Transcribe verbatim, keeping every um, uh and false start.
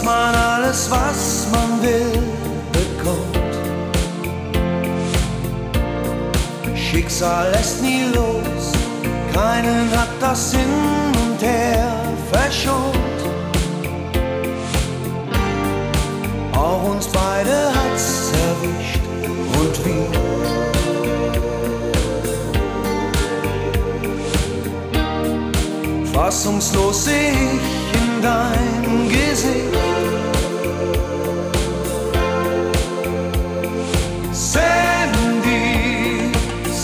man alles, was man will, bekommt. Schicksal lässt nie los, keinen hat das hin und her verschont. Auch uns beide hat's erwischt und wie. Fassungslos seh ich in dein Gesicht.